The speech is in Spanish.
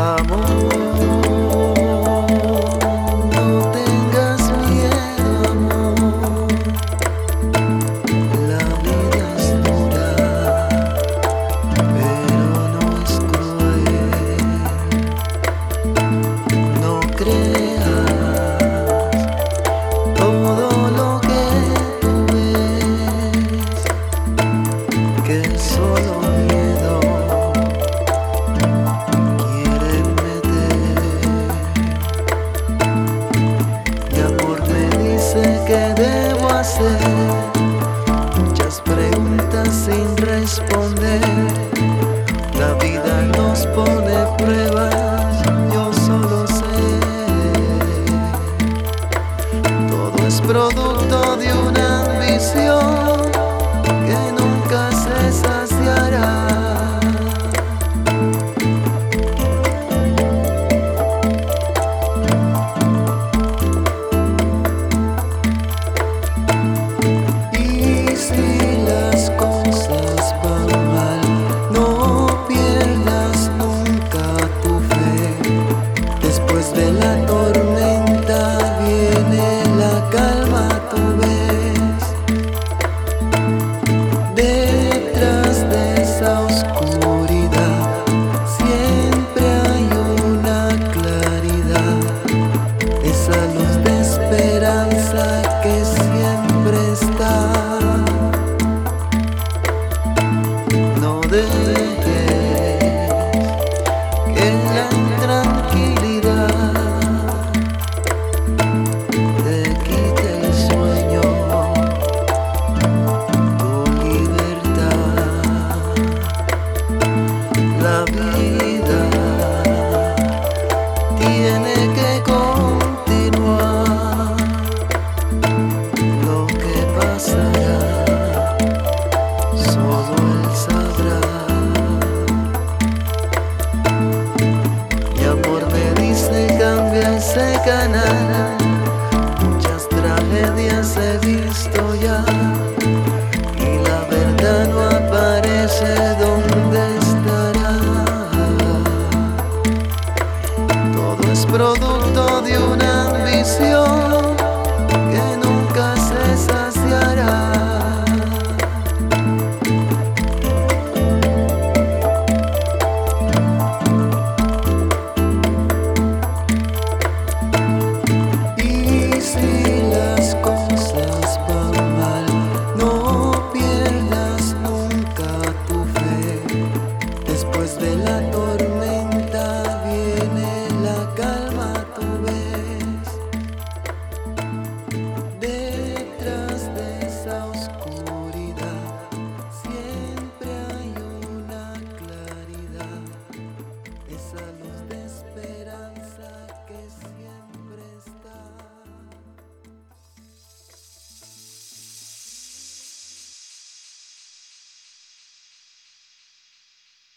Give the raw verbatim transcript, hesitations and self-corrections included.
Amor, no tengas miedo, amor. La vida es dura, pero no es cruel. No creas todo lo que tú ves, que es solo miedo quiere meter. Mi amor me dice que debo hacer muchas preguntas sin responder. La vida nos pone pruebas, yo solo sé. Todo es producto de una ambición que nunca se saciará. Y si las cosas van mal, no pierdas nunca tu fe. Después de la tormenta viene la calma, tú ves. Detrás de esa oscuridad siempre hay una claridad, esa luz de esperanza que siempre está. No dejes que la intranquilidad te quite el sueño, tu libertad. La vida tiene que continuar. Lo que pasará solo él sabrá. Mi amor me dice cambia ese canal.